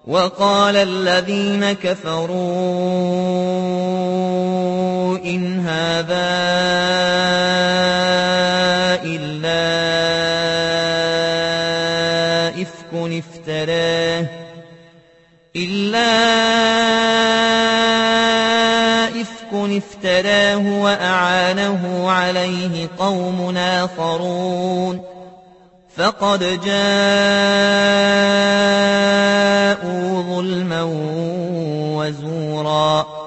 وقال الذين كفروا إن هذا إلا إفك افتراه وأعانه عليه قوم آخرون فقد جاءوا ظلما وزورا